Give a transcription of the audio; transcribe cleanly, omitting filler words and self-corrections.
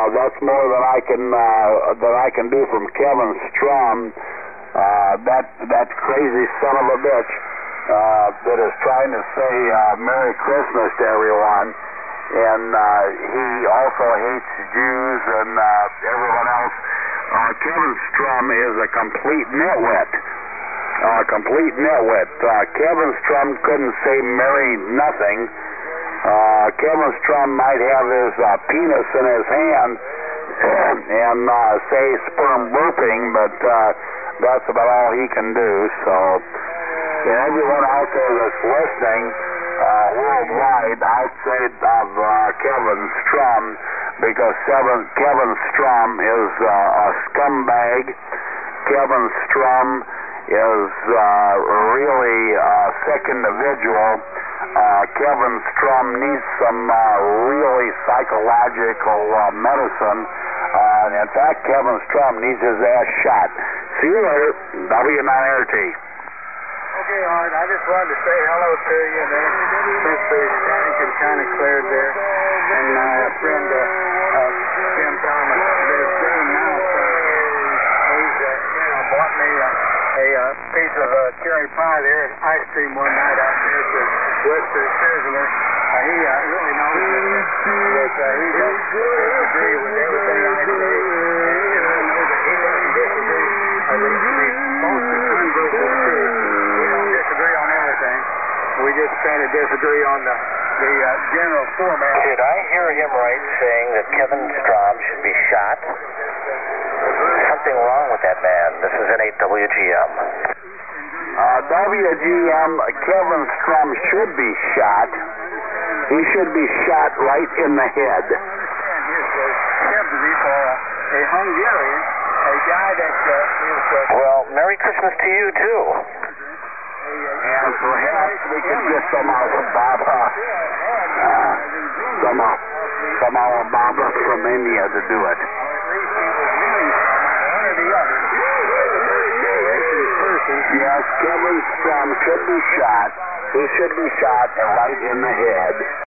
That's more than I can do from Kevin Strum. That crazy son of a bitch that is trying to say Merry Christmas to everyone, and he also hates Jews and everyone else. Kevin Strum is a complete nitwit. Kevin Strum couldn't say Merry nothing. Kevin Strum might have his penis in his hand and say sperm burping, but that's about all he can do. So, and everyone out there that's listening worldwide outside of Kevin Strum, because Kevin Strum is a scumbag. Kevin Strum is really a sick individual. Kevin Strum needs some really psychological medicine. In fact, Kevin Strum needs his ass shot. See you later, W9RT. Okay, Art, I just wanted to say hello to you there. Since the static is kind of cleared there. And my friend Jim Thomas is doing now. He's bought me a piece of cherry pie there, ice cream one night out there at the Worcester Sizzler. He really knows that he doesn't disagree with everything I say. And I know that he doesn't disagree. I think most of the time goes to the truth. We don't disagree on everything. We just kind of disagree on the general format. Did I hear him right saying that Kevin Strum should be shot? Something wrong with that man. This is N8 WGM. WGM, Kevin Strum should be shot. He should be shot right in the head. I understand his sympathy for a Hungarian, a guy that is... Well, Merry Christmas to you, too. And perhaps we could get some Alibaba from India to do it. Yes, Kevin Strum should be shot. He should be shot right in the head.